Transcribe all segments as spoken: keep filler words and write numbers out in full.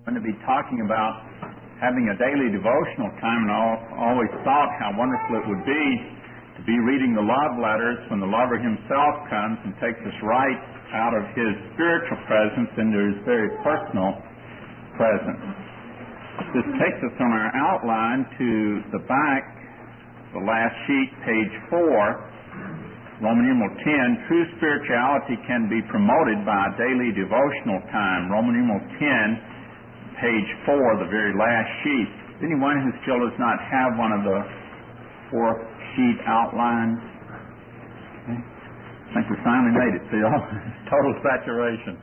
going to be talking about having a daily devotional time, and I always thought how wonderful it would be to be reading the love letters when the lover himself comes and takes us right out of his spiritual presence into his very personal presence. This takes us on our outline to the back, the last sheet, page four, Roman numeral ten. True spirituality can be promoted by a daily devotional time. Roman numeral ten, page four, the very last sheet. Anyone who still does not have one of the four sheet outlines? Okay. I think we finally made it, Phil. Total saturation.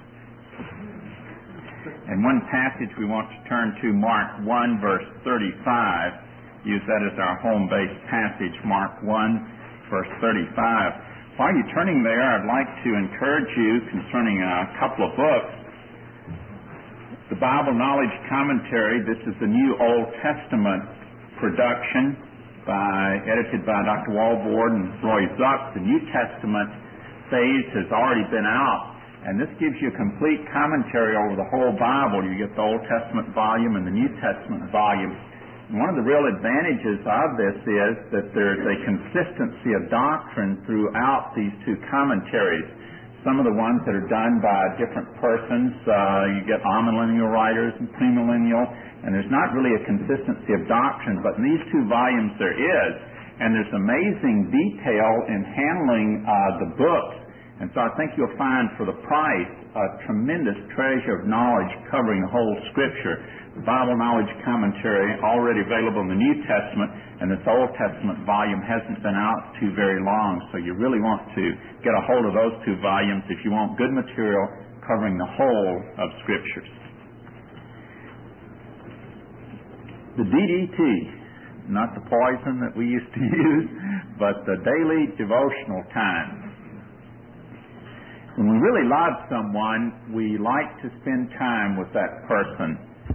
And one passage we want to turn to, Mark one, verse thirty-five. Use that as our home-based passage, Mark one, verse thirty-five. While you're turning there, I'd like to encourage you concerning a couple of books. The Bible Knowledge Commentary, this is the New Old Testament production by, edited by Doctor Walvoord and Roy Zuck. The New Testament phase has already been out, and this gives you a complete commentary over the whole Bible. You get the Old Testament volume and the New Testament volume. And one of the real advantages of this is that there's a consistency of doctrine throughout these two commentaries. Some of the ones that are done by different persons, uh, you get amillennial writers and premillennial, and there's not really a consistency of doctrine, but in these two volumes there is, and there's amazing detail in handling uh, the books, and so I think you'll find for the price a tremendous treasure of knowledge covering the whole Scripture. The Bible Knowledge Commentary, already available in the New Testament, and this Old Testament volume hasn't been out too very long, so you really want to get a hold of those two volumes if you want good material covering the whole of Scriptures. The D D T, not the poison that we used to use, but the daily devotional time. When we really love someone, we like to spend time with that person.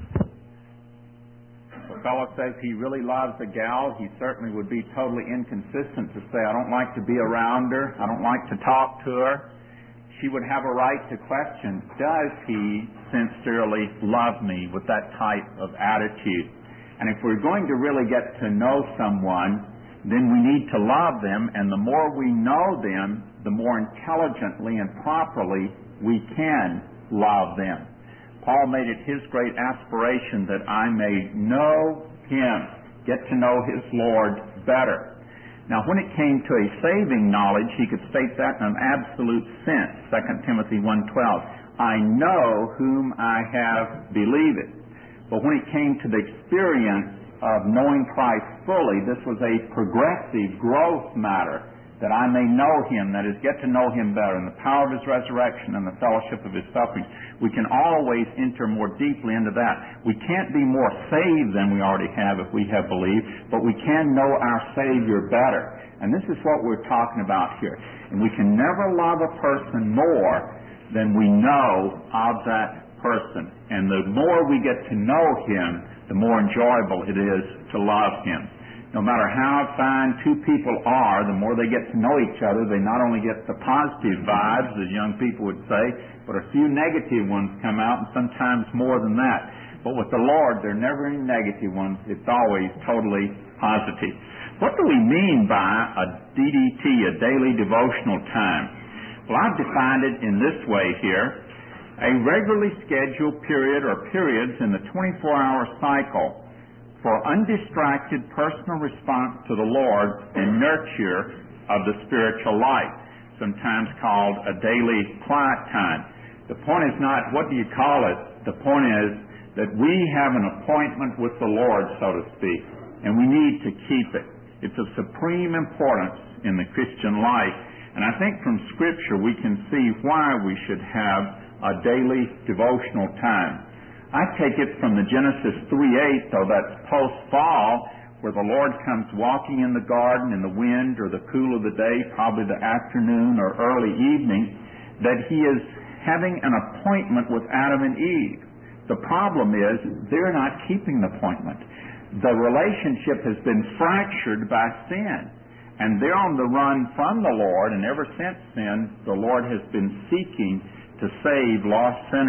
If a fellow says he really loves a gal, he certainly would be totally inconsistent to say, I don't like to be around her, I don't like to talk to her. She would have a right to question, does he sincerely love me, with that type of attitude? And if we're going to really get to know someone, then we need to love them, and the more we know them, the more intelligently and properly we can love them. Paul made it his great aspiration that I may know him, get to know his Lord better. Now, when it came to a saving knowledge, he could state that in an absolute sense. Second Timothy one twelve, I know whom I have believed. But when it came to the experience of knowing Christ fully, this was a progressive growth matter, that I may know him, that is, get to know him better, in the power of his resurrection and the fellowship of his sufferings. We can always enter more deeply into that. We can't be more saved than we already have if we have believed, but we can know our Savior better. And this is what we're talking about here. And we can never love a person more than we know of that person. And the more we get to know him, the more enjoyable it is to love him. No matter how fine two people are, the more they get to know each other, they not only get the positive vibes, as young people would say, but a few negative ones come out, and sometimes more than that. But with the Lord, there are never any negative ones. It's always totally positive. What do we mean by a D D T, a daily devotional time? Well, I've defined it in this way here. A regularly scheduled period or periods in the twenty-four hour cycle for undistracted personal response to the Lord and nurture of the spiritual life, sometimes called a daily quiet time. The point is not, what do you call it? The point is that we have an appointment with the Lord, so to speak, and we need to keep it. It's of supreme importance in the Christian life, and I think from Scripture we can see why we should have a daily devotional time. I take it from the Genesis three eight, though that's post-fall, where the Lord comes walking in the garden in the wind or the cool of the day, probably the afternoon or early evening, that he is having an appointment with Adam and Eve. The problem is they're not keeping the appointment. The relationship has been fractured by sin, and they're on the run from the Lord, and ever since then, the Lord has been seeking to save lost sinners.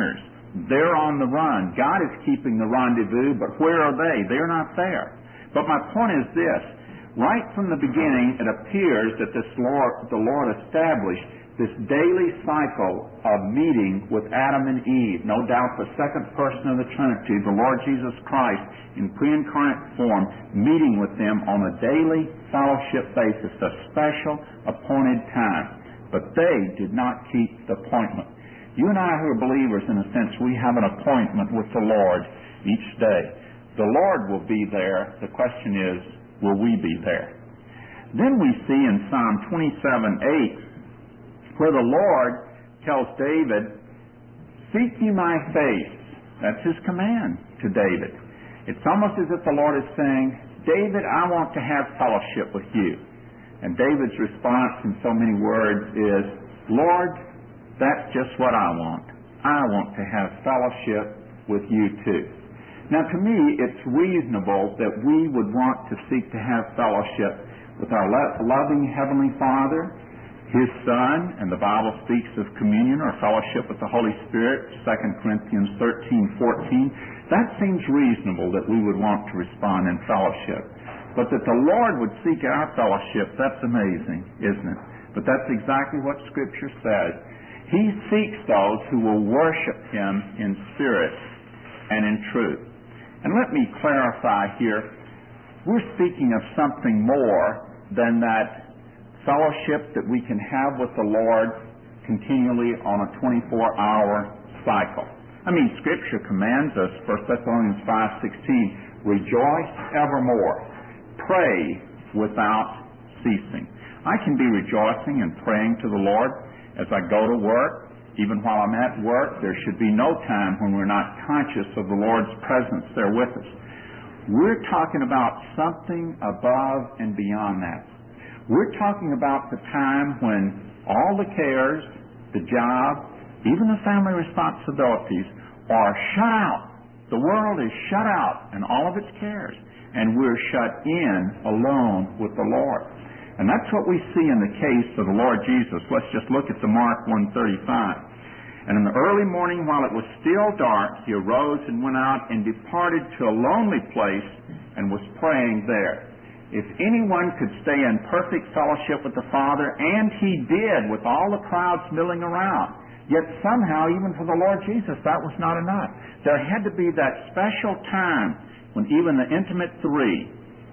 They're on the run. God is keeping the rendezvous, but where are they? They're not there. But my point is this. Right from the beginning, it appears that this Lord, the Lord established this daily cycle of meeting with Adam and Eve. No doubt the second person of the Trinity, the Lord Jesus Christ, in pre-incarnate form, meeting with them on a daily fellowship basis, a special appointed time. But they did not keep the appointment. You and I who are believers, in a sense, we have an appointment with the Lord each day. The Lord will be there. The question is, will we be there? Then we see in Psalm twenty-seven eight, where the Lord tells David, seek ye my face. That's his command to David. It's almost as if the Lord is saying, David, I want to have fellowship with you. And David's response in so many words is, Lord, that's just what I want. I want to have fellowship with you too. Now to me, it's reasonable that we would want to seek to have fellowship with our loving Heavenly Father, His Son, and the Bible speaks of communion or fellowship with the Holy Spirit, Second Corinthians thirteen fourteen. That seems reasonable that we would want to respond in fellowship. But that the Lord would seek our fellowship, that's amazing, isn't it? But that's exactly what Scripture says. He seeks those who will worship Him in spirit and in truth. And let me clarify here, we're speaking of something more than that fellowship that we can have with the Lord continually on a twenty-four hour cycle. I mean, Scripture commands us, First Thessalonians five sixteen, rejoice evermore, pray without ceasing. I can be rejoicing and praying to the Lord as I go to work. Even while I'm at work, there should be no time when we're not conscious of the Lord's presence there with us. We're talking about something above and beyond that. We're talking about the time when all the cares, the job, even the family responsibilities are shut out. The world is shut out and all of its cares, and we're shut in alone with the Lord. And that's what we see in the case of the Lord Jesus. Let's just look at the Mark one thirty-five. And in the early morning, while it was still dark, he arose and went out and departed to a lonely place and was praying there. If anyone could stay in perfect fellowship with the Father, and he did with all the crowds milling around, yet somehow, even for the Lord Jesus, that was not enough. There had to be that special time when even the intimate three,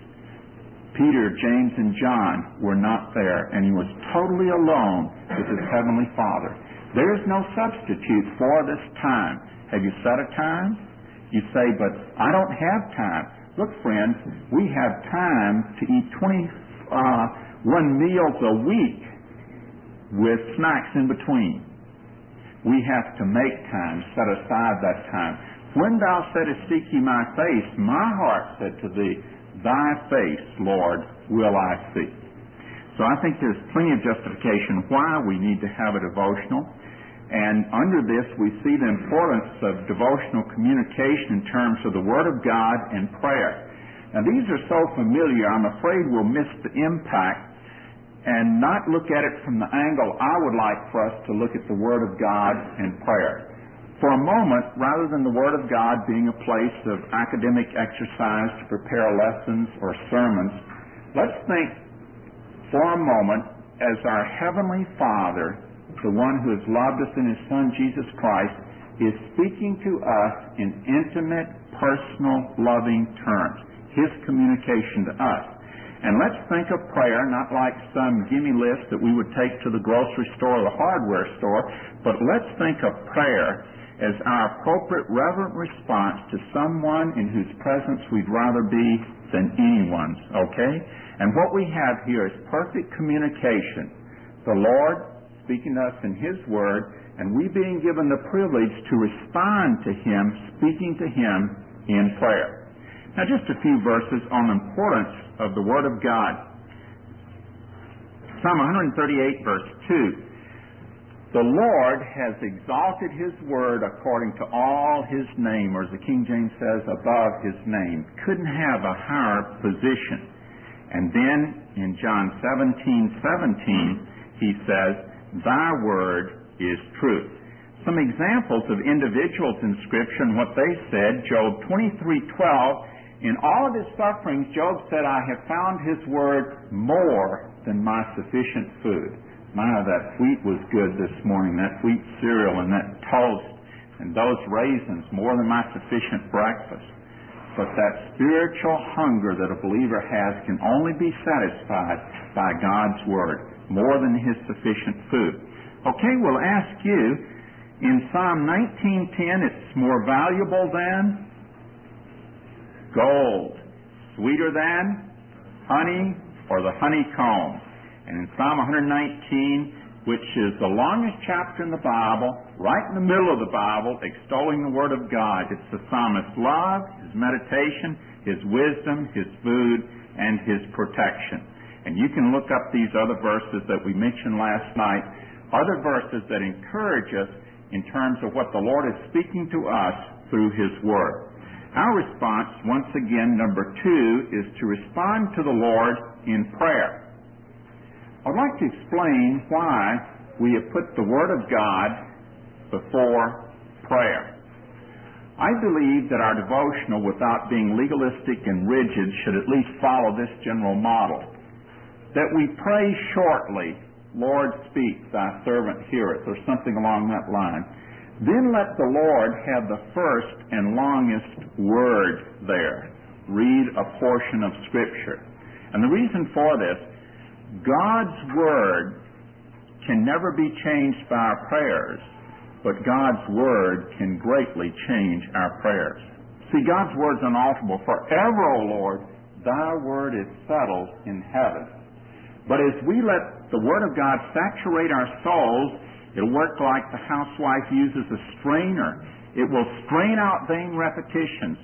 Peter, James, and John, were not there, and he was totally alone with his Heavenly Father. There is no substitute for this time. Have you set a time? You say, but I don't have time. Look, friends, we have time to eat twenty-one meals a week with snacks in between. We have to make time, set aside that time. When thou saidst, seek ye my face, my heart said to thee, thy face, Lord, will I seek. So I think there's plenty of justification why we need to have a devotional. And under this, we see the importance of devotional communication in terms of the Word of God and prayer. Now, these are so familiar, I'm afraid we'll miss the impact and not look at it from the angle I would like for us to look at the Word of God and prayer. For a moment, rather than the Word of God being a place of academic exercise to prepare lessons or sermons, let's think for a moment as our Heavenly Father, the one who has loved us in His Son, Jesus Christ, is speaking to us in intimate, personal, loving terms. His communication to us. And let's think of prayer not like some gimme list that we would take to the grocery store or the hardware store, but let's think of prayer as our appropriate, reverent response to someone in whose presence we'd rather be than anyone's, okay? And what we have here is perfect communication. The Lord speaking to us in His Word, and we being given the privilege to respond to Him, speaking to Him in prayer. Now, just a few verses on the importance of the Word of God. Psalm one thirty-eight, verse two. The Lord has exalted His Word according to all His name, or as the King James says, above His name. Couldn't have a higher position. And then in John seventeen seventeen, He says, thy word is truth. some examples of individuals in Scripture and what they said. Job twenty-three twelve, in all of his sufferings, Job said, I have found his word more than my sufficient food. My, that wheat was good this morning, that wheat cereal and that toast and those raisins, more than my sufficient breakfast. But that spiritual hunger that a believer has can only be satisfied by God's word, more than his sufficient food. Okay, we'll ask you, in Psalm nineteen ten, it's more valuable than gold, sweeter than honey or the honeycomb. And in Psalm one nineteen, which is the longest chapter in the Bible, right in the middle of the Bible, extolling the Word of God, it's the psalmist's love, his meditation, his wisdom, his food, and his protection. And you can look up these other verses that we mentioned last night, other verses that encourage us in terms of what the Lord is speaking to us through His Word. Our response, once again, number two, is to respond to the Lord in prayer. I'd like to explain why we have put the Word of God before prayer. I believe that our devotional, without being legalistic and rigid, should at least follow this general model. That we pray shortly, Lord, speak, thy servant heareth, or something along that line. Then let the Lord have the first and longest word there. Read a portion of Scripture. And the reason for this, God's Word can never be changed by our prayers, but God's Word can greatly change our prayers. See, God's Word's unalterable. Forever, O Lord, thy Word is settled in heaven. But as we let the Word of God saturate our souls, it'll work like the housewife uses a strainer. It will strain out vain repetitions.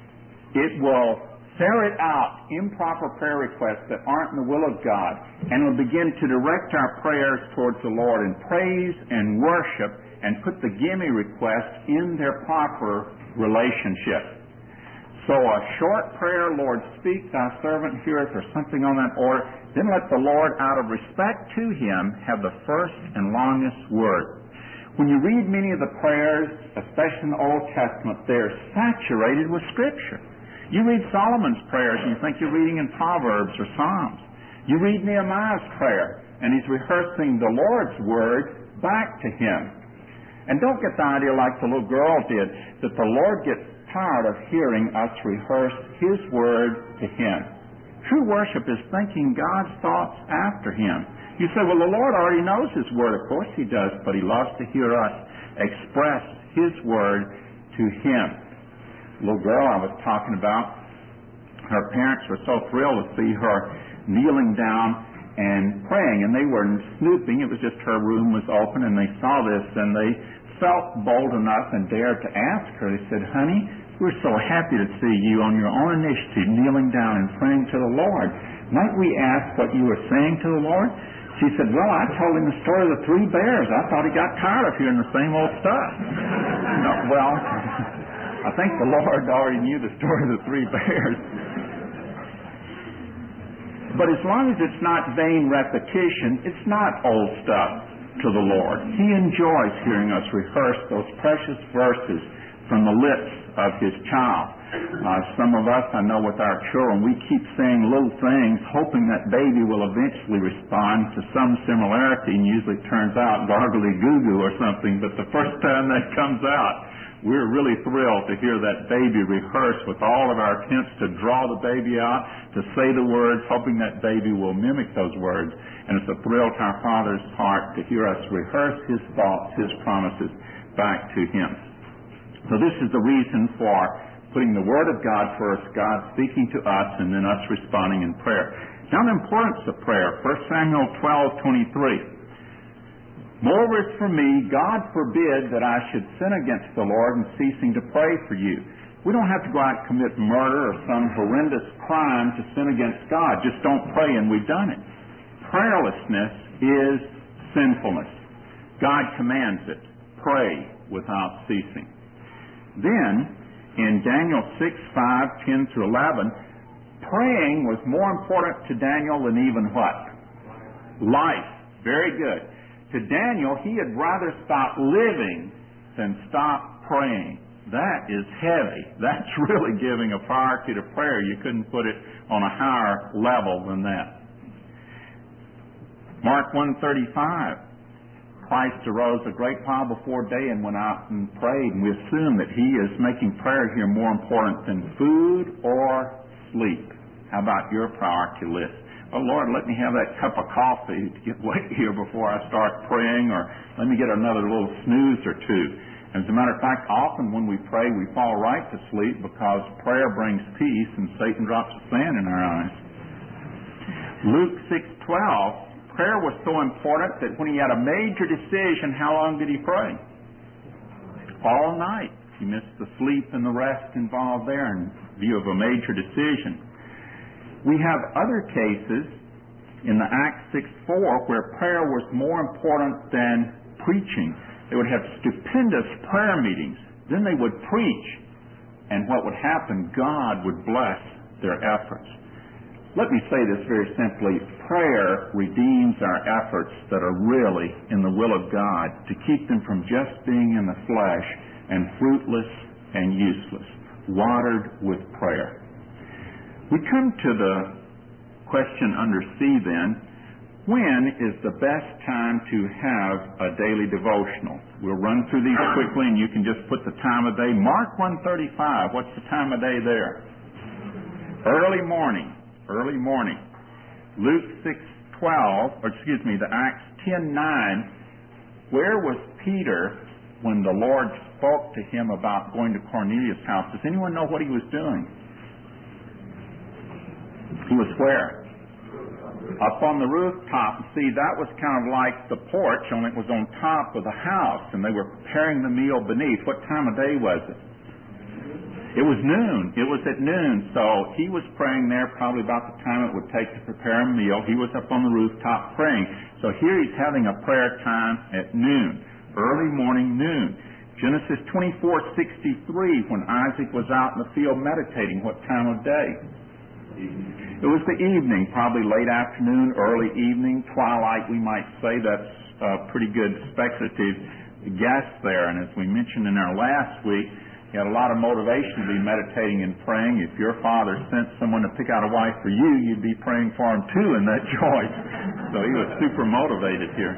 It will ferret out improper prayer requests that aren't in the will of God, and will begin to direct our prayers towards the Lord in praise and worship, and put the gimme requests in their proper relationship. So a short prayer, Lord, speak, thy servant heareth, or something on that order, then let the Lord, out of respect to Him, have the first and longest word. When you read many of the prayers, especially in the Old Testament, they're saturated with Scripture. You read Solomon's prayers and you think you're reading in Proverbs or Psalms. You read Nehemiah's prayer and he's rehearsing the Lord's Word back to him. And don't get the idea like the little girl did, that the Lord gets tired of hearing us rehearse His Word to Him. True worship is thinking God's thoughts after Him. You say, well, the Lord already knows His Word. Of course He does, but He loves to hear us express His Word to Him. Little girl I was talking about, her parents were so thrilled to see her kneeling down and praying, and they were snooping. It was just her room was open, and they saw this, and they felt bold enough and dared to ask her. They said, honey, we're so happy to see you on your own initiative kneeling down and praying to the Lord. Might we ask what you were saying to the Lord? She said, well, I told him the story of the three bears. I thought he got tired of hearing the same old stuff. No, well, I think the Lord already knew the story of the three bears. But as long as it's not vain repetition, it's not old stuff to the Lord. He enjoys hearing us rehearse those precious verses from the lips of His child. Uh, some of us, I know with our children, we keep saying little things hoping that baby will eventually respond to some similarity, and usually it turns out gargly goo-goo or something, but the first time that comes out, we're really thrilled to hear that baby rehearse with all of our attempts to draw the baby out, to say the words, hoping that baby will mimic those words. And it's a thrill to our Father's heart to hear us rehearse His thoughts, His promises back to Him. So this is the reason for putting the Word of God first, God speaking to us, and then us responding in prayer. Now the importance of prayer, First Samuel twelve twenty-three. Moreover, as for me, God forbid that I should sin against the Lord in ceasing to pray for you. We don't have to go out and commit murder or some horrendous crime to sin against God. Just don't pray and we've done it. Prayerlessness is sinfulness. God commands it. Pray without ceasing. Then, in Daniel six, five, ten through eleven, praying was more important to Daniel than even what? Life. Very good. To Daniel, he had rather stop living then stop praying. That is heavy. That's really giving a priority to prayer. You couldn't put it on a higher level than that. Mark one thirty-five. Christ arose a great while before day and went out and prayed, and we assume that he is making prayer here more important than food or sleep. How about your priority list? Oh, Lord, let me have that cup of coffee to get late here before I start praying, or let me get another little snooze or two. As a matter of fact, often when we pray, we fall right to sleep because prayer brings peace and Satan drops the sand in our eyes. Luke six twelve, prayer was so important that when he had a major decision, how long did he pray? All night. He missed the sleep and the rest involved there in view of a major decision. We have other cases in the Acts six four where prayer was more important than preaching. They would have stupendous prayer meetings. Then they would preach. And what would happen? God would bless their efforts. Let me say this very simply. Prayer redeems our efforts that are really in the will of God to keep them from just being in the flesh and fruitless and useless. Watered with prayer. We come to the question under C then. When is the best time to have a daily devotional? We'll run through these quickly and you can just put the time of day. Mark one thirty-five, what's the time of day there? Early morning. Early morning. Luke six twelve, or excuse me, the Acts ten nine. Where was Peter when the Lord spoke to him about going to Cornelius' house? Does anyone know what he was doing? He was where? Up on the rooftop. See, that was kind of like the porch, only it was on top of the house, and they were preparing the meal beneath. What time of day was it? It was noon. It was at noon. So he was praying there probably about the time it would take to prepare a meal. He was up on the rooftop praying. So here he's having a prayer time at noon. Early morning, noon. Genesis twenty-four sixty-three, when Isaac was out in the field meditating, what time of day? It was the evening, probably late afternoon, early evening, twilight, we might say. That's a pretty good speculative guess there. And as we mentioned in our last week, he had a lot of motivation to be meditating and praying. If your father sent someone to pick out a wife for you, you'd be praying for him too in that choice. So he was super motivated here.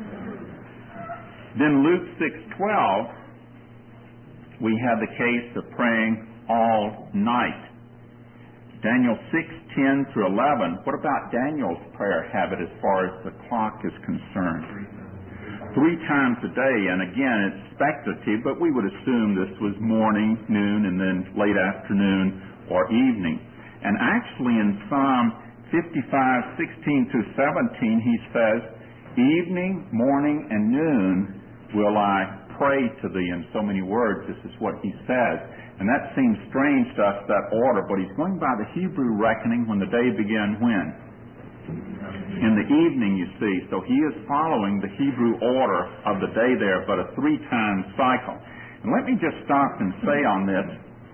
Then Luke six twelve, we have the case of praying all night. Daniel six ten through eleven, what about Daniel's prayer habit as far as the clock is concerned? Three times a day, and again, it's speculative, but we would assume this was morning, noon, and then late afternoon or evening. And actually in Psalm fifty-five sixteen through seventeen, he says, evening, morning, and noon will I pray to thee. In so many words, this is what he says. And that seems strange to us, that order, but he's going by the Hebrew reckoning when the day began when? In the evening, you see. So he is following the Hebrew order of the day there, but a three-time cycle. And let me just stop and say on this.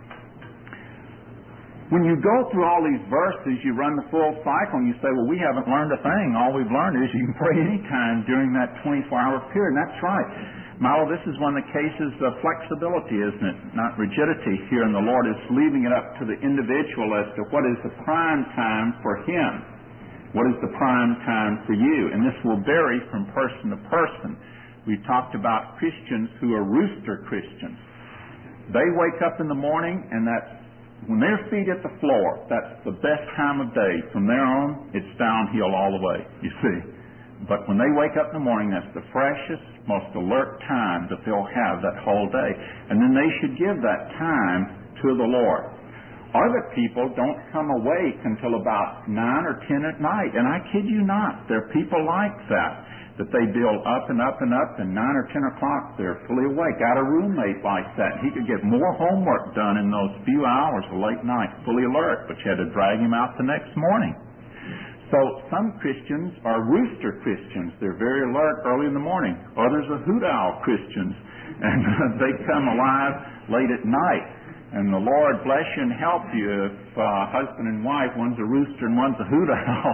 When you go through all these verses, you run the full cycle, and you say, well, we haven't learned a thing. All we've learned is you can pray any time during that twenty-four hour period. And that's right. Milo, this is one of the cases of flexibility, isn't it? Not rigidity here, and the Lord is leaving it up to the individual as to what is the prime time for him. What is the prime time for you? And this will vary from person to person. We've talked about Christians who are rooster Christians. They wake up in the morning, and that's when their feet hit the floor, that's the best time of day. From there on, it's downhill all the way, you see. But when they wake up in the morning, that's the freshest, most alert time that they'll have that whole day. And then they should give that time to the Lord. Other people don't come awake until about nine or ten at night. And I kid you not, there are people like that, that they build up and up and up, and nine or ten o'clock they're fully awake. Got a roommate like that. He could get more homework done in those few hours of late night, fully alert, but you had to drag him out the next morning. So some Christians are rooster Christians. They're very alert early in the morning. Others are hoot owl Christians, and they come alive late at night. And the Lord bless you and help you if uh, husband and wife, one's a rooster and one's a hoot owl.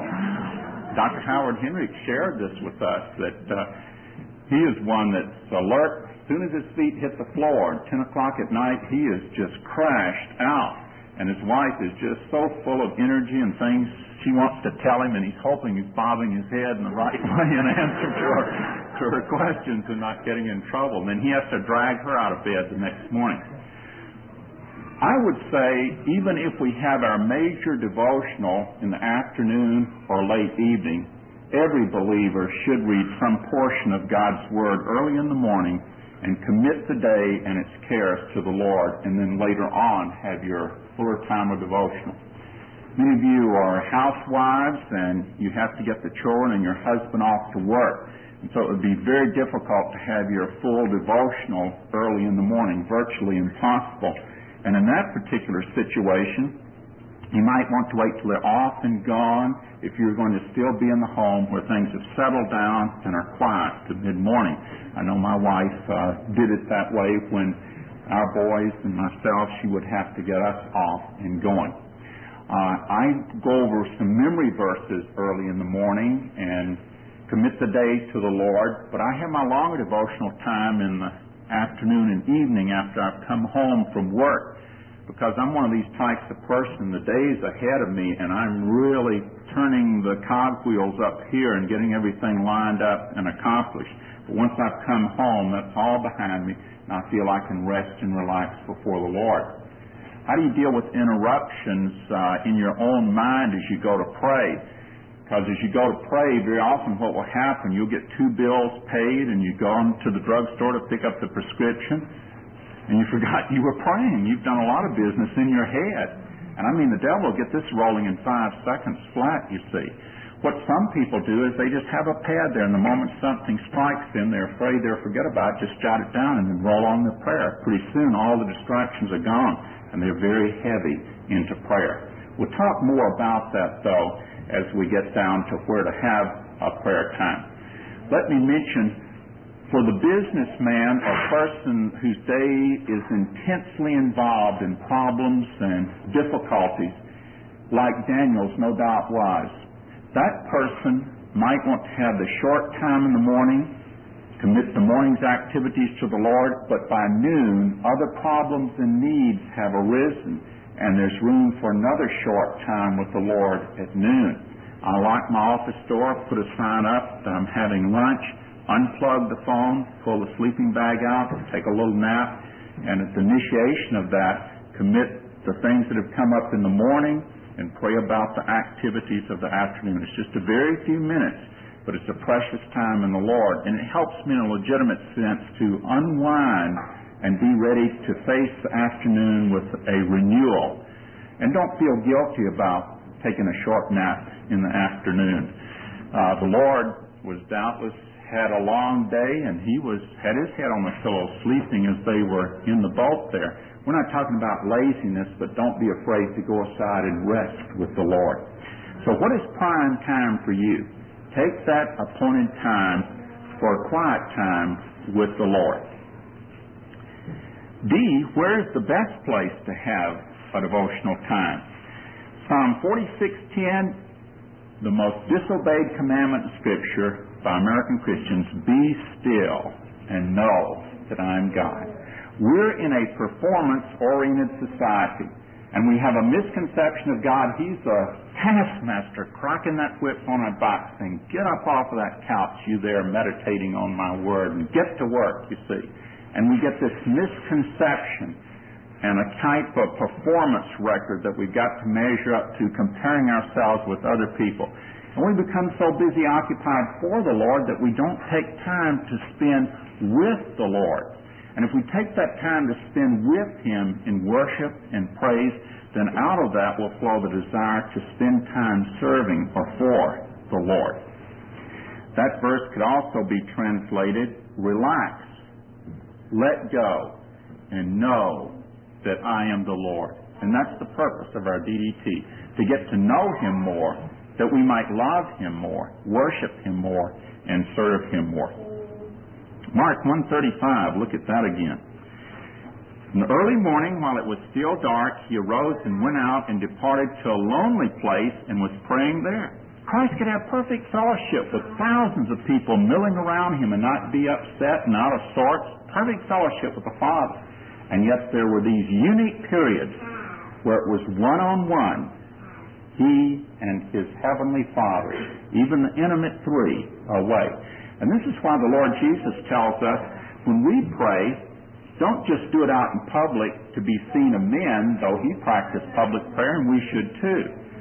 Doctor Howard Hendricks shared this with us, that uh, he is one that's alert As soon as his feet hit the floor, at ten o'clock at night, he is just crashed out. And his wife is just so full of energy and things she wants to tell him, and he's hoping he's bobbing his head in the right way in answer to her, to her questions and not getting in trouble. And then he has to drag her out of bed the next morning. I would say even if we have our major devotional in the afternoon or late evening, every believer should read some portion of God's Word early in the morning and commit the day and its cares to the Lord, and then later on have your fuller time of devotional. Many of you are housewives and you have to get the children and your husband off to work. And so it would be very difficult to have your full devotional early in the morning, virtually impossible. And in that particular situation, you might want to wait till they're off and gone if you're going to still be in the home where things have settled down and are quiet to mid-morning. I know my wife uh, did it that way when our boys and myself, she would have to get us off and going. Uh, I go over some memory verses early in the morning and commit the day to the Lord, but I have my longer devotional time in the afternoon and evening after I've come home from work, because I'm one of these types of person, the day's ahead of me and I'm really turning the cogwheels up here and getting everything lined up and accomplished. But once I've come home, that's all behind me, and I feel I can rest and relax before the Lord. How do you deal with interruptions uh, in your own mind as you go to pray? Because as you go to pray, very often what will happen, you'll get two bills paid and you go to the drugstore to pick up the prescription, and you forgot you were praying. You've done a lot of business in your head. And I mean, the devil will get this rolling in five seconds flat, you see. What some people do is they just have a pad there, and the moment something strikes them, they're afraid they'll forget about it, just jot it down and then roll on their prayer. Pretty soon all the distractions are gone, and they're very heavy into prayer. We'll talk more about that, though, as we get down to where to have a prayer time. Let me mention, for the businessman or person whose day is intensely involved in problems and difficulties, like Daniel's no doubt was, that person might want to have the short time in the morning, commit the morning's activities to the Lord, but by noon other problems and needs have arisen, and there's room for another short time with the Lord at noon. I lock my office door, put a sign up that I'm having lunch, unplug the phone, pull the sleeping bag out, take a little nap, and at the initiation of that, commit the things that have come up in the morning and pray about the activities of the afternoon. It's just a very few minutes, but it's a precious time in the Lord, and it helps me in a legitimate sense to unwind and be ready to face the afternoon with a renewal. And don't feel guilty about taking a short nap in the afternoon. Uh, the Lord was doubtless had a long day, and he was had his head on the pillow sleeping as they were in the boat there. We're not talking about laziness, but don't be afraid to go aside and rest with the Lord. So what is prime time for you? Take that appointed time for a quiet time with the Lord. D, where is the best place to have a devotional time? Psalm forty-six ten, the most disobeyed commandment in Scripture by American Christians, be still and know that I am God. We're in a performance-oriented society, and we have a misconception of God. He's a taskmaster cracking that whip on our back saying, get up off of that couch, you there meditating on my word, and get to work, you see. And we get this misconception and a type of performance record that we've got to measure up to, comparing ourselves with other people. And we become so busy occupied for the Lord that we don't take time to spend with the Lord. And if we take that time to spend with Him in worship and praise, then out of that will flow the desire to spend time serving or for the Lord. That verse could also be translated, relax, let go, and know that I am the Lord. And that's the purpose of our D D T, to get to know Him more, that we might love Him more, worship Him more, and serve Him more. Mark one thirty-five, look at that again. In the early morning, while it was still dark, he arose and went out and departed to a lonely place and was praying there. Christ could have perfect fellowship with thousands of people milling around him and not be upset and out of sorts. Perfect fellowship with the Father. And yet there were these unique periods where it was one-on-one, he and his heavenly Father, even the intimate three away. And this is why the Lord Jesus tells us, when we pray, don't just do it out in public to be seen of men, though he practiced public prayer, and we should too.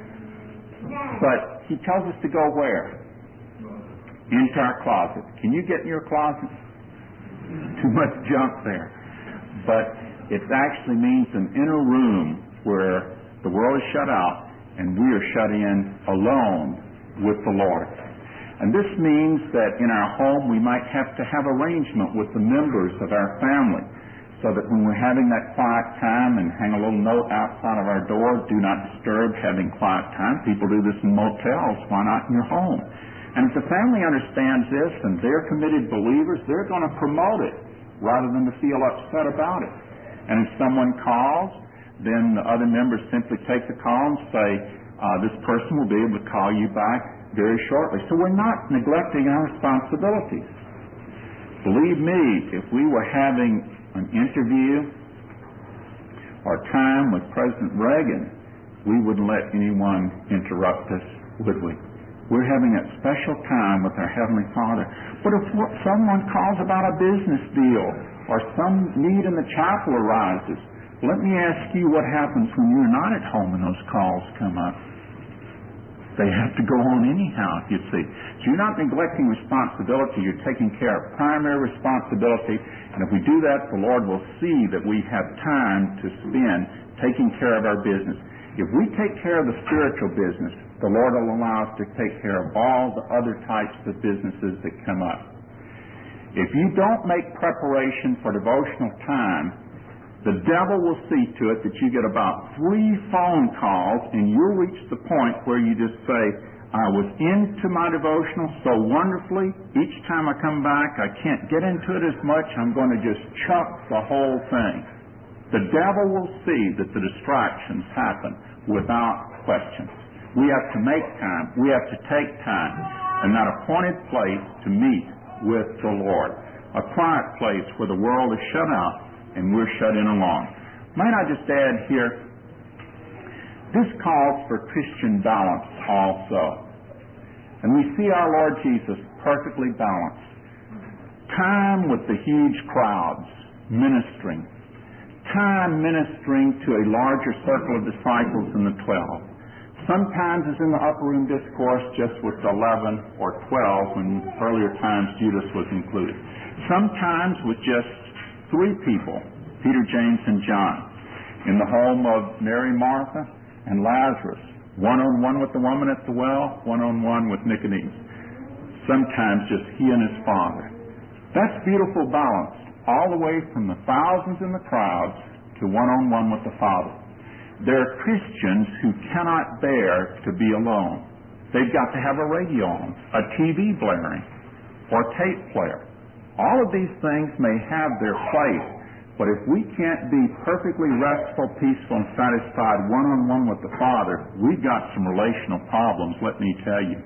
But he tells us to go where? Into our closet. Can you get in your closet? Too much junk there. But it actually means an inner room where the world is shut out and we are shut in alone with the Lord. And this means that in our home we might have to have arrangement with the members of our family, so that when we're having that quiet time and hang a little note outside of our door, do not disturb, having quiet time. People do this in motels. Why not in your home? And if the family understands this and they're committed believers, they're going to promote it rather than to feel upset about it. And if someone calls, then the other members simply take the call and say, uh, this person will be able to call you back very shortly. So we're not neglecting our responsibilities. Believe me, if we were having an interview or time with President Reagan, we wouldn't let anyone interrupt us, would we? We're having that special time with our Heavenly Father. But if someone calls about a business deal or some need in the chapel arises, let me ask you what happens when you're not at home and those calls come up. They have to go on anyhow, you see. So you're not neglecting responsibility. You're taking care of primary responsibility. And if we do that, the Lord will see that we have time to spend taking care of our business. If we take care of the spiritual business, the Lord will allow us to take care of all the other types of businesses that come up. If you don't make preparation for devotional time, the devil will see to it that you get about three phone calls and you'll reach the point where you just say, I was into my devotional so wonderfully. Each time I come back, I can't get into it as much. I'm going to just chuck the whole thing. The devil will see that the distractions happen without question. We have to make time. We have to take time in that appointed place to meet with the Lord. A quiet place where the world is shut out and we're shut in alone. Might I just add here, this calls for Christian balance also. And we see our Lord Jesus perfectly balanced. Time with the huge crowds, ministering. Time ministering to a larger circle of disciples than the twelve. Sometimes as in the upper room discourse just with eleven or twelve, when earlier times Judas was included. Sometimes with just three people, Peter, James, and John, in the home of Mary, Martha, and Lazarus, one-on-one with the woman at the well, one-on-one with Nicodemus. Sometimes just he and his Father. That's beautiful balance, all the way from the thousands in the crowds to one-on-one with the Father. There are Christians who cannot bear to be alone. They've got to have a radio on, a T V blaring, or a tape player. All of these things may have their place, but if we can't be perfectly restful, peaceful, and satisfied one-on-one with the Father, we've got some relational problems, let me tell you.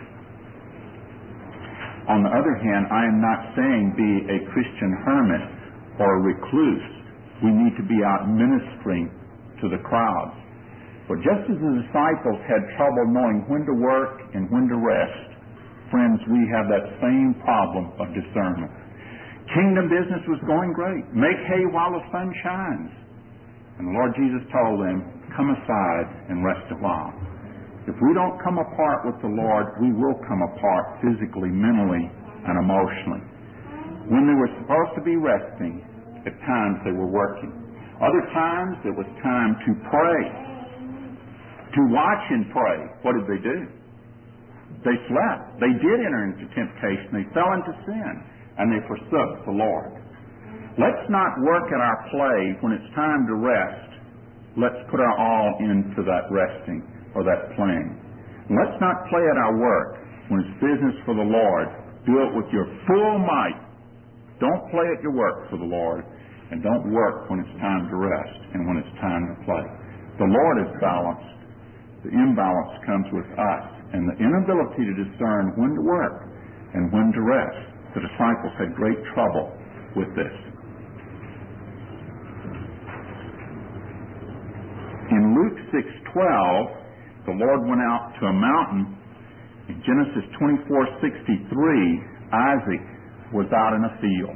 On the other hand, I am not saying be a Christian hermit or a recluse. We need to be out ministering to the crowds. But just as the disciples had trouble knowing when to work and when to rest, friends, we have that same problem of discernment. Kingdom business was going great. Make hay while the sun shines. And the Lord Jesus told them, come aside and rest a while. If we don't come apart with the Lord, we will come apart physically, mentally, and emotionally. When they were supposed to be resting, at times they were working. Other times it was time to pray, to watch and pray. What did they do? They slept. They did enter into temptation. They fell into sin, and they forsook the Lord. Let's not work at our play when it's time to rest. Let's put our all into that resting or that playing. And let's not play at our work when it's business for the Lord. Do it with your full might. Don't play at your work for the Lord, and don't work when it's time to rest and when it's time to play. The Lord is balanced. The imbalance comes with us and the inability to discern when to work and when to rest. The disciples had great trouble with this. In Luke six twelve, the Lord went out to a mountain. In Genesis twenty-four sixty-three, Isaac was out in a field.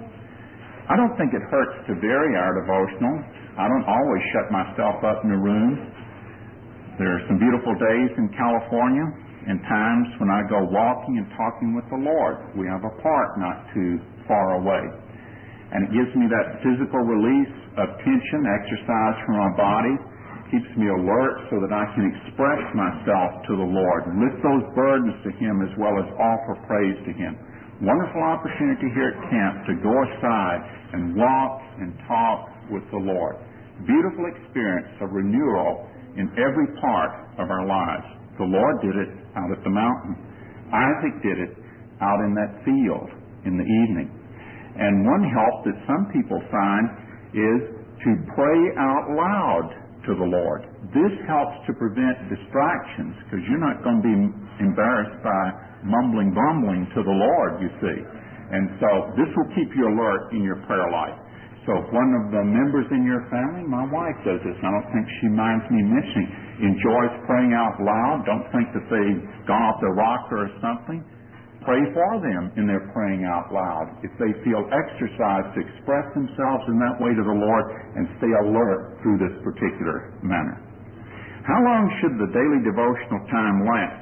I don't think it hurts to vary our devotional. I don't always shut myself up in a room. There are some beautiful days in California and times when I go walking and talking with the Lord. We have a park not too far away. And it gives me that physical release of tension, exercise from my body, keeps me alert so that I can express myself to the Lord and lift those burdens to Him as well as offer praise to Him. Wonderful opportunity here at camp to go aside and walk and talk with the Lord. Beautiful experience of renewal in every part of our lives. The Lord did it out at the mountain. Isaac did it out in that field in the evening. And one help that some people find is to pray out loud to the Lord. This helps to prevent distractions because you're not going to be embarrassed by mumbling, bumbling to the Lord, you see. And so this will keep you alert in your prayer life. So if one of the members in your family, my wife does this, I don't think she minds me mentioning, enjoys praying out loud, don't think that they've gone off their rocker or something, pray for them in their praying out loud. If they feel exercised to express themselves in that way to the Lord and stay alert through this particular manner. How long should the daily devotional time last?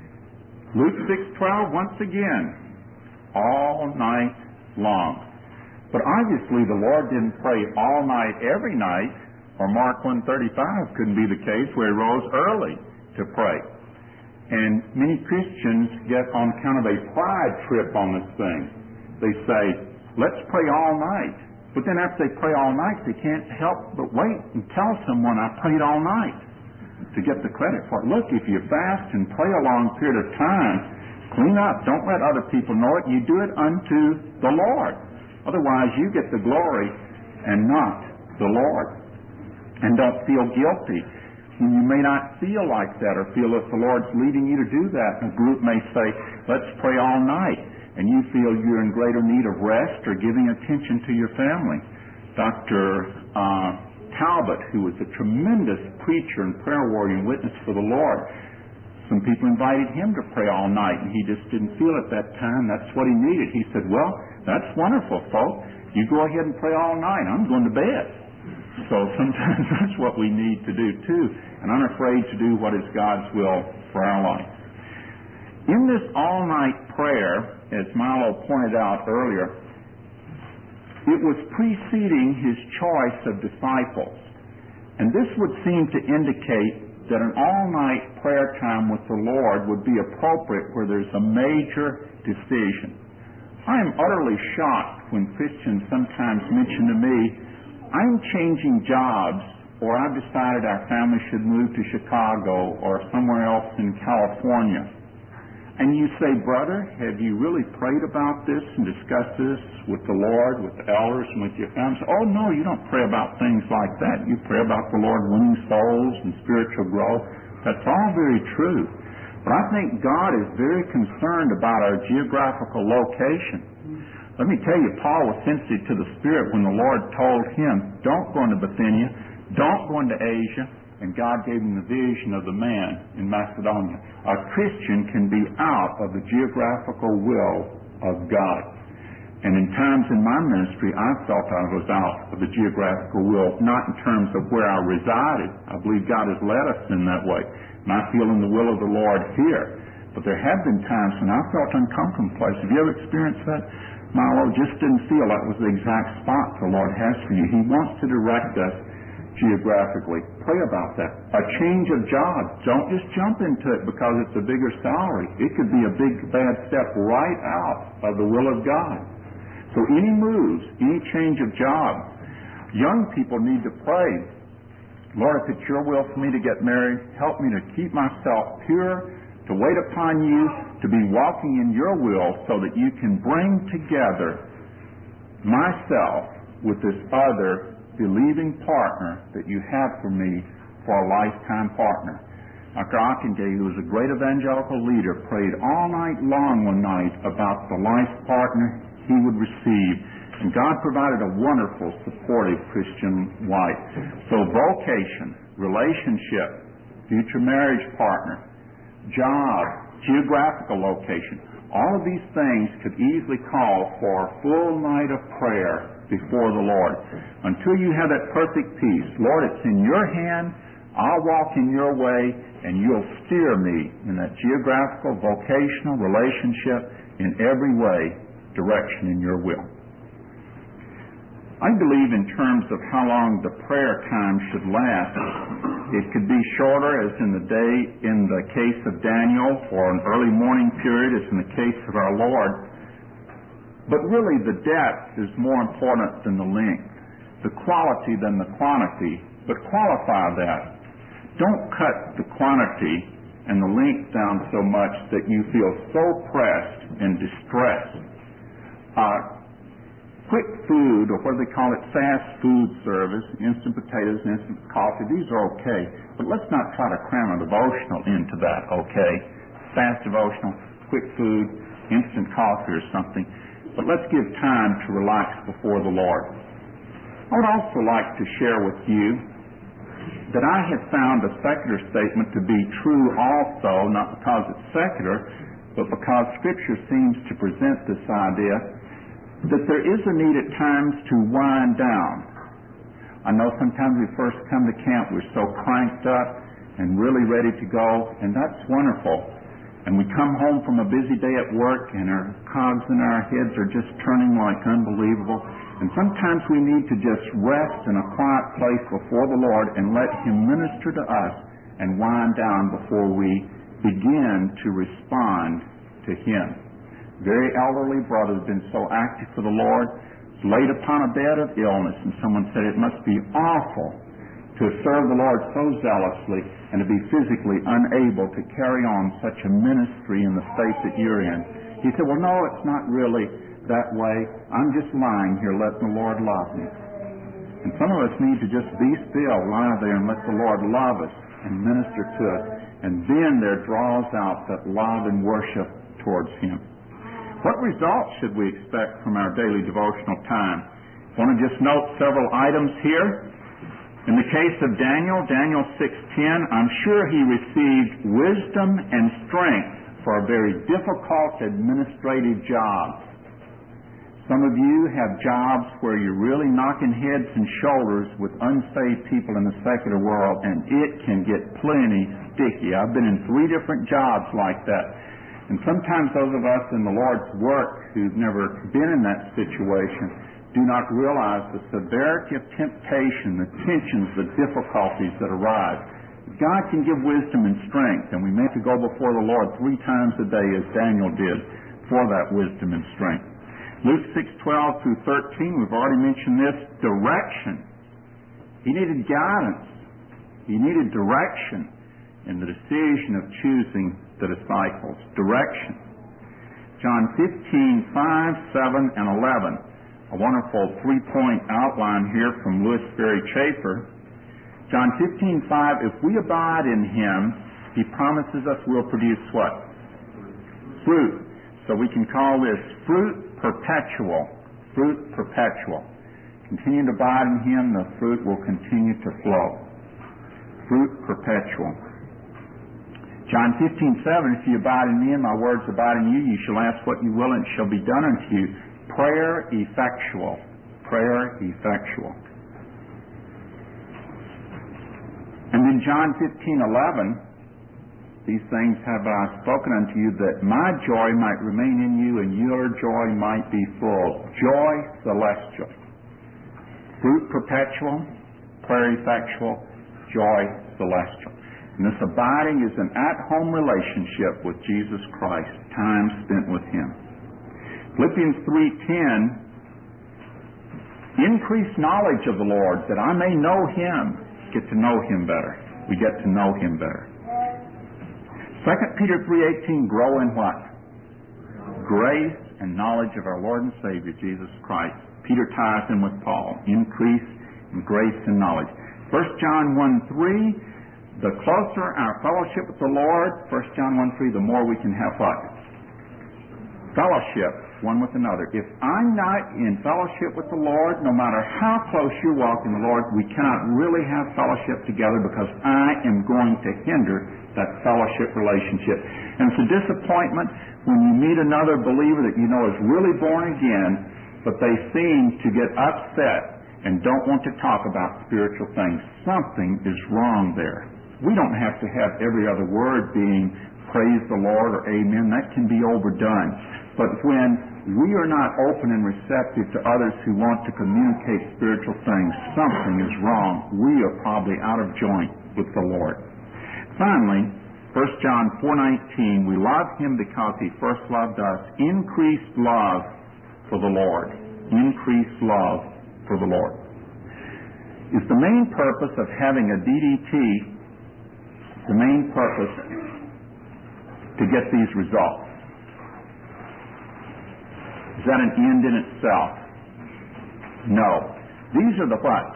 Luke six twelve, once again, all night long. But obviously the Lord didn't pray all night every night, or Mark one thirty-five couldn't be the case where He rose early to pray. And many Christians get on kind of a pride trip on this thing. They say, let's pray all night. But then after they pray all night, they can't help but wait and tell someone, I prayed all night, to get the credit for it. Look, if you fast and pray a long period of time, clean up. Don't let other people know it. You do it unto the Lord. Otherwise, you get the glory and not the Lord. And don't feel guilty when you may not feel like that or feel that the Lord's leading you to do that. A group may say, let's pray all night, and you feel you're in greater need of rest or giving attention to your family. Doctor Uh, Talbot, who was a tremendous preacher and prayer warrior and witness for the Lord, some people invited him to pray all night, and he just didn't feel at that time that's what he needed. He said, well, that's wonderful, folks. You go ahead and pray all night. I'm going to bed. So sometimes that's what we need to do too, and unafraid to do what is God's will for our life. In this all-night prayer, as Milo pointed out earlier, it was preceding His choice of disciples. And this would seem to indicate that an all-night prayer time with the Lord would be appropriate where there's a major decision. I am utterly shocked when Christians sometimes mention to me, I'm changing jobs, or I've decided our family should move to Chicago or somewhere else in California. And you say, brother, have you really prayed about this and discussed this with the Lord, with the elders, and with your family? Oh, no, you don't pray about things like that. You pray about the Lord winning souls and spiritual growth. That's all very true. But I think God is very concerned about our geographical location. Let me tell you, Paul was sensitive to the Spirit when the Lord told him, don't go into Bithynia, don't go into Asia, and God gave him the vision of the man in Macedonia. A Christian can be out of the geographical will of God. And in times in my ministry, I felt I was out of the geographical will, not in terms of where I resided. I believe God has led us in that way. And I feel in the will of the Lord here. But there have been times when I felt uncomfortable in places. Have you ever experienced that? Milo, just didn't feel that was the exact spot the Lord has for you. He wants to direct us geographically. Pray about that. A change of job. Don't just jump into it because it's a bigger salary. It could be a big bad step right out of the will of God. So any moves, any change of job. Young people need to pray. Lord, if it's your will for me to get married, help me to keep myself pure, to wait upon you, to be walking in your will so that you can bring together myself with this other believing partner that you have for me for a lifetime partner. Doctor Ockengay, who was a great evangelical leader, prayed all night long one night about the life partner he would receive. And God provided a wonderful, supportive Christian wife. So vocation, relationship, future marriage partner, job, geographical location, all of these things could easily call for a full night of prayer before the Lord. Until you have that perfect peace, Lord, it's in your hand, I'll walk in your way, and you'll steer me in that geographical, vocational, relationship, in every way, direction in your will. I believe in terms of how long the prayer time should last. It could be shorter, as in the day in the case of Daniel, or an early morning period, as in the case of our Lord. But really, the depth is more important than the length, the quality than the quantity. But qualify that. Don't cut the quantity and the length down so much that you feel so pressed and distressed. Uh, quick food, or what they call it, fast food service, instant potatoes, instant coffee, these are okay. But let's not try to cram a devotional into that, okay? Fast devotional, quick food, instant coffee or something. But let's give time to relax before the Lord. I would also like to share with you that I have found a secular statement to be true also, not because it's secular, but because Scripture seems to present this idea that there is a need at times to wind down. I know sometimes we first come to camp, we're so cranked up and really ready to go, and that's wonderful. And we come home from a busy day at work, and our cogs in our heads are just turning like unbelievable. And sometimes we need to just rest in a quiet place before the Lord and let Him minister to us and wind down before we begin to respond to Him. Very elderly brother has been so active for the Lord, laid upon a bed of illness, and someone said it must be awful to serve the Lord so zealously and to be physically unable to carry on such a ministry in the state that you're in. He said, well, no, it's not really that way. I'm just lying here letting the Lord love me. And some of us need to just be still, lie there and let the Lord love us and minister to us. And then there draws out that love and worship towards Him. What results should we expect from our daily devotional time? I want to just note several items here. In the case of Daniel, Daniel six ten, I'm sure he received wisdom and strength for a very difficult administrative job. Some of you have jobs where you're really knocking heads and shoulders with unsaved people in the secular world, and it can get plenty sticky. I've been in three different jobs like that. And sometimes those of us in the Lord's work who've never been in that situation do not realize the severity of temptation, the tensions, the difficulties that arise. God can give wisdom and strength, and we may have to go before the Lord three times a day, as Daniel did, for that wisdom and strength. Luke six twelve through thirteen, we've already mentioned this, direction. He needed guidance. He needed direction in the decision of choosing the disciples. Direction. John fifteen five, seven, and eleven. A wonderful three-point outline here from Louis Ferry Chafer. John fifteen five, if we abide in Him, He promises us we'll produce what? Fruit. So we can call this fruit perpetual. Fruit perpetual. Continue to abide in Him, the fruit will continue to flow. Fruit perpetual. John fifteen seven, if you abide in me and my words abide in you, you shall ask what you will and it shall be done unto you. Prayer effectual. Prayer effectual. And then John fifteen eleven, these things have I spoken unto you, that my joy might remain in you and your joy might be full. Joy celestial. Fruit perpetual, prayer effectual, joy celestial. And this abiding is an at-home relationship with Jesus Christ, time spent with Him. Philippians three ten, increase knowledge of the Lord, that I may know Him. Get to know Him better. We get to know Him better. Second Peter three eighteen, grow in what? Grace and knowledge of our Lord and Savior, Jesus Christ. Peter ties in with Paul. Increase in grace and knowledge. First John one three, the closer our fellowship with the Lord, First John one three, the more we can have what? Fellowship one with another. If I'm not in fellowship with the Lord, no matter how close you walk in the Lord, we cannot really have fellowship together because I am going to hinder that fellowship relationship. And it's a disappointment when you meet another believer that you know is really born again, but they seem to get upset and don't want to talk about spiritual things. Something is wrong there. We don't have to have every other word being praise the Lord or amen. That can be overdone. But when we are not open and receptive to others who want to communicate spiritual things, something is wrong. We are probably out of joint with the Lord. Finally, First John four nineteen, we love Him because He first loved us. Increased love for the Lord. Increased love for the Lord. Is the main purpose of having a D D T the main purpose to get these results? Is that an end in itself? No. These are the what?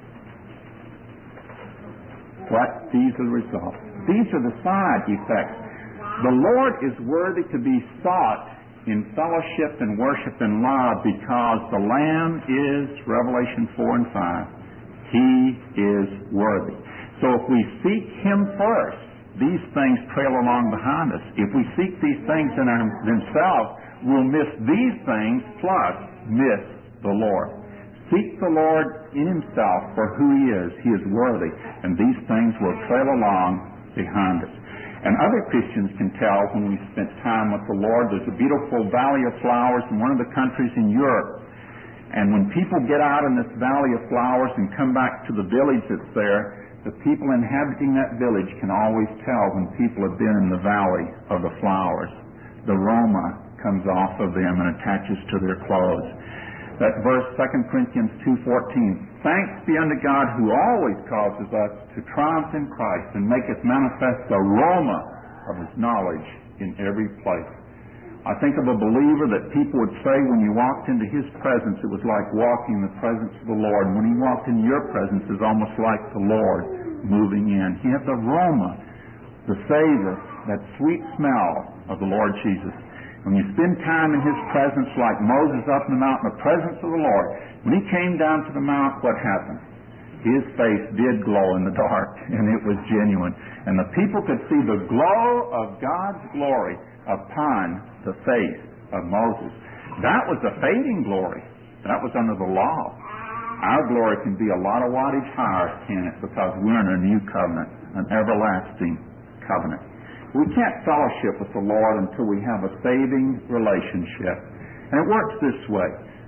What? These are the results. These are the side effects. The Lord is worthy to be sought in fellowship and worship and love because the Lamb is, Revelation four and five, He is worthy. So if we seek Him first, these things trail along behind us. If we seek these things in our, themselves, we'll miss these things plus miss the Lord. Seek the Lord in Himself for who He is. He is worthy. And these things will trail along behind us. And other Christians can tell when we spent time with the Lord. There's a beautiful valley of flowers in one of the countries in Europe. And when people get out in this valley of flowers and come back to the village that's there, the people inhabiting that village can always tell when people have been in the valley of the flowers. The aroma comes off of them and attaches to their clothes. That verse, Second Corinthians two fourteen, thanks be unto God who always causes us to triumph in Christ and maketh manifest the aroma of His knowledge in every place. I think of a believer that people would say when you walked into his presence, it was like walking in the presence of the Lord. And when he walked into your presence, it was almost like the Lord moving in. He had the aroma, the savor, that sweet smell of the Lord Jesus. When you spend time in His presence like Moses up in the mountain, the presence of the Lord, when He came down to the mount, what happened? His face did glow in the dark, and it was genuine. And the people could see the glow of God's glory upon the face of Moses. That was a fading glory. That was under the law. Our glory can be a lot of wattage higher, can it? Because we're in a new covenant, an everlasting covenant. We can't fellowship with the Lord until we have a saving relationship. And it works this way.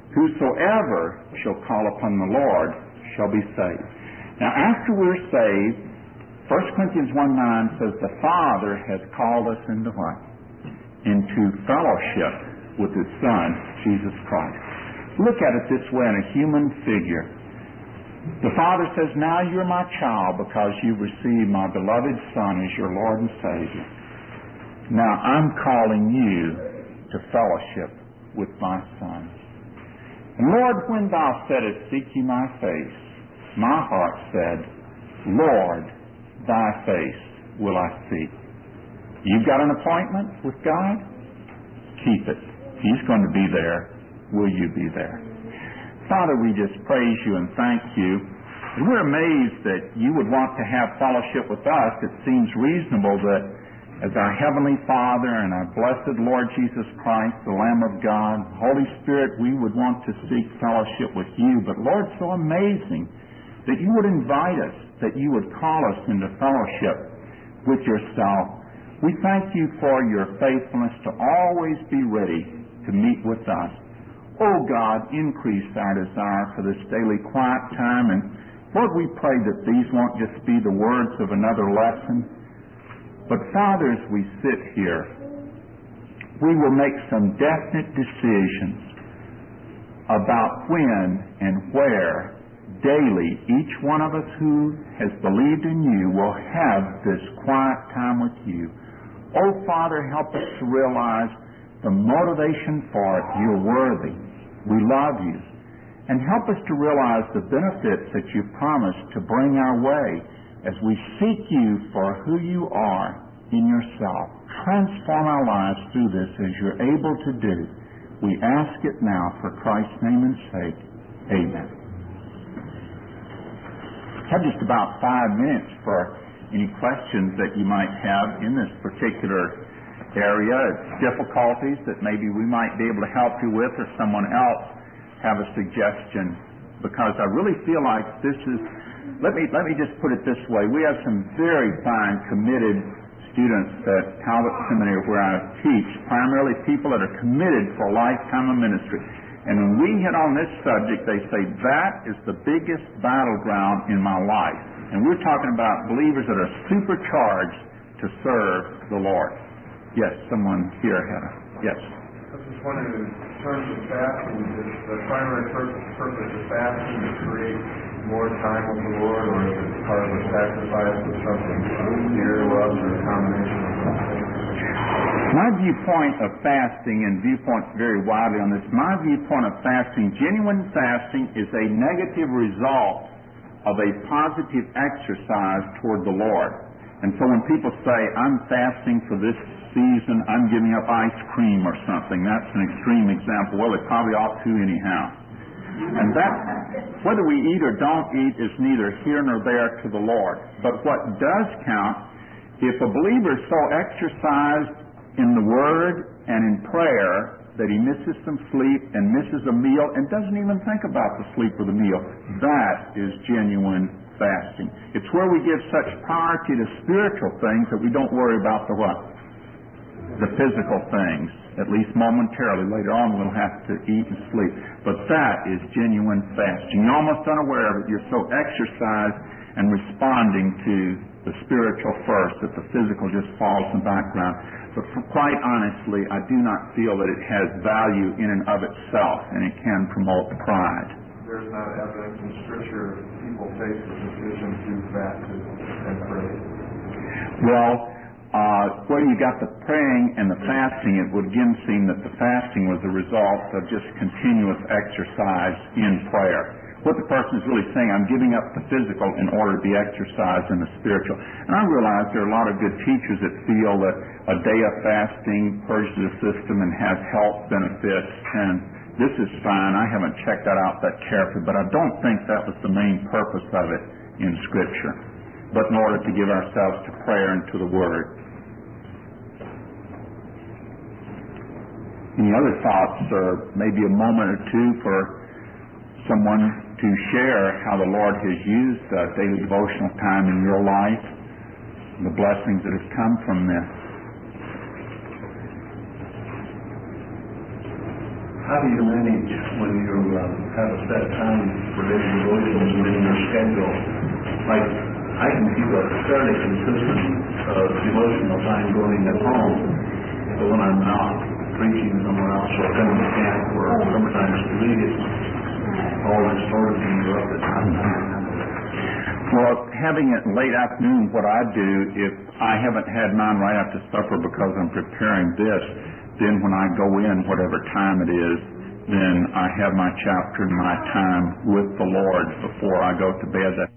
Whosoever shall call upon the Lord shall be saved. Now, after we're saved, First Corinthians one nine says the Father has called us into what? Into fellowship with His Son, Jesus Christ. Look at it this way in a human figure. The Father says, now you're my child because you've received my beloved Son as your Lord and Savior. Now I'm calling you to fellowship with my Son. And Lord, when thou saidst, seek ye my face, my heart said, Lord, thy face will I seek. You've got an appointment with God? Keep it. He's going to be there. Will you be there? Father, we just praise You and thank You. And we're amazed that You would want to have fellowship with us. It seems reasonable that as our Heavenly Father and our blessed Lord Jesus Christ, the Lamb of God, Holy Spirit, we would want to seek fellowship with You. But Lord, so amazing that You would invite us, that You would call us into fellowship with Yourself. We thank You for Your faithfulness to always be ready to meet with us. Oh God, increase our desire for this daily quiet time. And Lord, we pray that these won't just be the words of another lesson. But Father, as we sit here, we will make some definite decisions about when and where daily each one of us who has believed in You will have this quiet time with You. Oh Father, help us to realize the motivation for it. You're worthy. We love You. And help us to realize the benefits that You promised to bring our way as we seek you for who you are in yourself. Transform our lives through this as you're able to do. We ask it now for Christ's name and sake. Amen. I have just about five minutes for any questions that you might have in this particular area. It's difficulties that maybe we might be able to help you with, or someone else have a suggestion, because I really feel like this is, let me let me just put it this way. We have some very fine, committed students at Talbot Seminary where I teach, primarily people that are committed for a lifetime of ministry. And when we hit on this subject, they say, that is the biggest battleground in my life. And we're talking about believers that are supercharged to serve the Lord. Yes, someone here had a, yes. I was just wondering, in terms of fasting, is the primary purpose, purpose of fasting to create more time with the Lord, or is it part of a sacrifice of something dear to us, or a combination of something? My viewpoint of fasting, and viewpoints vary widely on this, my viewpoint of fasting, genuine fasting is a negative result of a positive exercise toward the Lord. And so when people say, I'm fasting for this season, I'm giving up ice cream or something, that's an extreme example. Well, it probably ought to anyhow. And that, whether we eat or don't eat, is neither here nor there to the Lord. But what does count, if a believer is so exercised in the Word and in prayer that he misses some sleep and misses a meal and doesn't even think about the sleep or the meal, that is genuine fasting. It's where we give such priority to spiritual things that we don't worry about the what? The physical things, at least momentarily. Later on we'll have to eat and sleep. But that is genuine fasting. You're almost unaware of it. You're so exercised and responding to the spiritual first that the physical just falls in the background. But for, quite honestly, I do not feel that it has value in and of itself, and it can promote pride. There's not evidence in Scripture people face the decision to fast and pray. Well, uh, where you got the praying and the fasting, it would again seem that the fasting was a result of just continuous exercise in prayer. What the person is really saying, I'm giving up the physical in order to be exercised in the spiritual. And I realize there are a lot of good teachers that feel that a day of fasting purges the system and has health benefits, and this is fine. I haven't checked that out that carefully, but I don't think that was the main purpose of it in Scripture, but in order to give ourselves to prayer and to the Word. Any other thoughts, or maybe a moment or two for someone to share how the Lord has used uh, daily devotional time in your life, and the blessings that have come from this? How do you manage when you uh, have a set time for daily devotions within your schedule? Like, I can keep a fairly consistent uh, devotional time going at home, but when I'm out preaching somewhere else or coming to camp or sometimes to read it, all this sort of interrupted. Well, having it late afternoon, what I do, if I haven't had mine right after supper because I'm preparing this, then when I go in, whatever time it is, then I have my chapter and my time with the Lord before I go to bed.